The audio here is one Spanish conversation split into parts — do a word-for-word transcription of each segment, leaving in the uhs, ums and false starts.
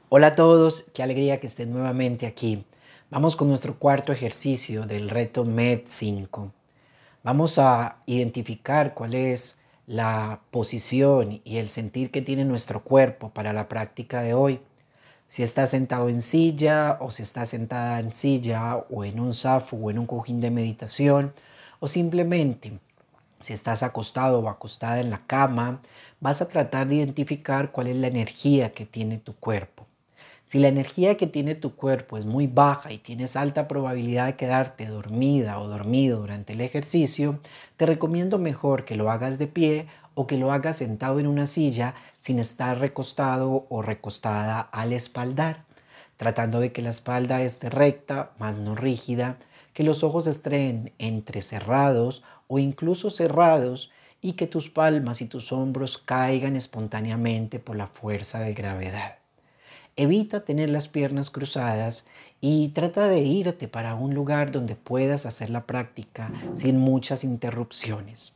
Hola a todos, qué alegría que estén nuevamente aquí. Vamos con nuestro cuarto ejercicio del reto M E D cinco. Vamos a identificar cuál es la posición y el sentir que tiene nuestro cuerpo para la práctica de hoy. Si está sentado en silla o si está sentada en silla o en un zafu o en un cojín de meditación o simplemente si estás acostado o acostada en la cama, vas a tratar de identificar cuál es la energía que tiene tu cuerpo. Si la energía que tiene tu cuerpo es muy baja y tienes alta probabilidad de quedarte dormida o dormido durante el ejercicio, te recomiendo mejor que lo hagas de pie o que lo hagas sentado en una silla sin estar recostado o recostada al espaldar, tratando de que la espalda esté recta, más no rígida, que los ojos estén entrecerrados o incluso cerrados y que tus palmas y tus hombros caigan espontáneamente por la fuerza de gravedad. Evita tener las piernas cruzadas y trata de irte para un lugar donde puedas hacer la práctica sin muchas interrupciones.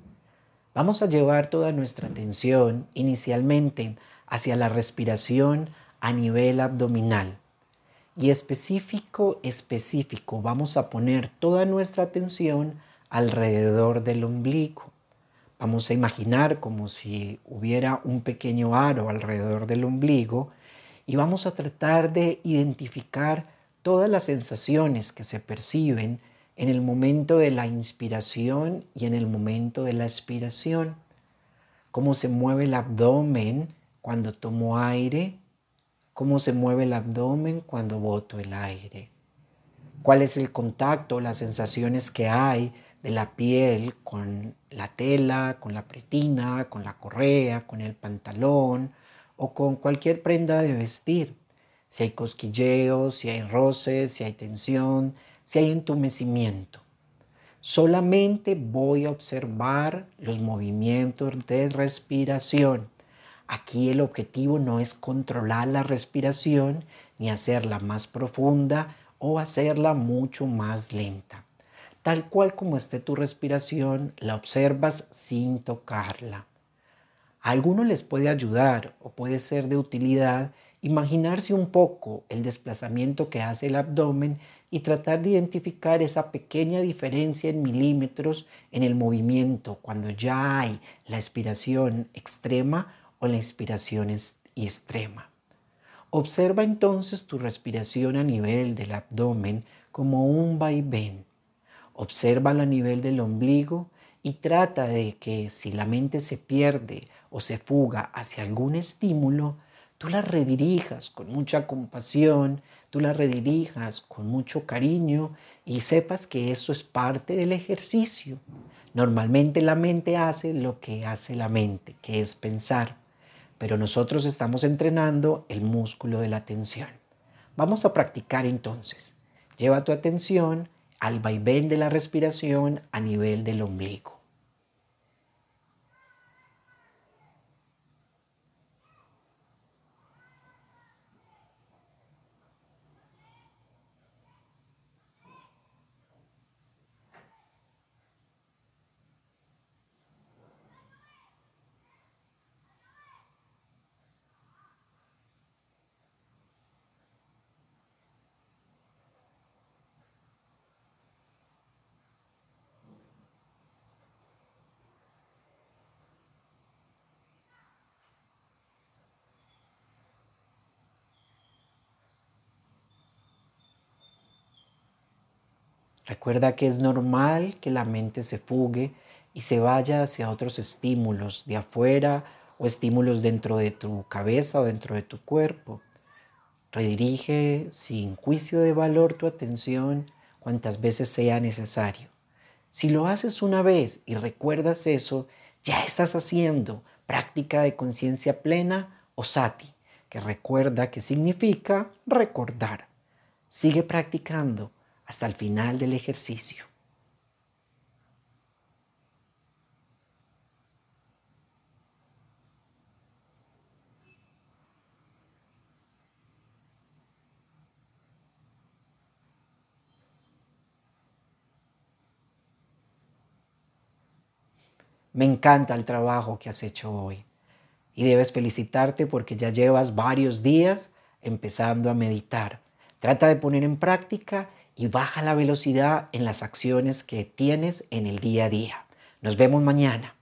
Vamos a llevar toda nuestra atención inicialmente hacia la respiración a nivel abdominal. Y específico, específico, vamos a poner toda nuestra atención alrededor del ombligo. Vamos a imaginar como si hubiera un pequeño aro alrededor del ombligo y vamos a tratar de identificar todas las sensaciones que se perciben en el momento de la inspiración y en el momento de la expiración. Cómo se mueve el abdomen cuando tomo aire, cómo se mueve el abdomen cuando boto el aire. ¿Cuál es el contacto, las sensaciones que hay de la piel con la tela, con la pretina, con la correa, con el pantalón o con cualquier prenda de vestir? Si hay cosquilleos, si hay roces, si hay tensión, si hay entumecimiento. Solamente voy a observar los movimientos de respiración. Aquí el objetivo no es controlar la respiración ni hacerla más profunda o hacerla mucho más lenta. Tal cual como esté tu respiración, la observas sin tocarla. A algunos les puede ayudar o puede ser de utilidad imaginarse un poco el desplazamiento que hace el abdomen y tratar de identificar esa pequeña diferencia en milímetros en el movimiento cuando ya hay la expiración extrema o la inspiración extrema. Observa entonces tu respiración a nivel del abdomen como un vaivén. Obsérvalo a nivel del ombligo y trata de que si la mente se pierde o se fuga hacia algún estímulo, tú la redirijas con mucha compasión, tú la redirijas con mucho cariño y sepas que eso es parte del ejercicio. Normalmente la mente hace lo que hace la mente, que es pensar, pero nosotros estamos entrenando el músculo de la atención. Vamos a practicar entonces. Lleva tu atención al vaivén de la respiración a nivel del ombligo. Recuerda que es normal que la mente se fugue y se vaya hacia otros estímulos de afuera o estímulos dentro de tu cabeza o dentro de tu cuerpo. Redirige sin juicio de valor tu atención cuantas veces sea necesario. Si lo haces una vez y recuerdas eso, ya estás haciendo práctica de conciencia plena o sati, que recuerda que significa recordar. Sigue practicando hasta el final del ejercicio. Me encanta el trabajo que has hecho hoy y debes felicitarte porque ya llevas varios días empezando a meditar. Trata de poner en práctica y baja la velocidad en las acciones que tienes en el día a día. Nos vemos mañana.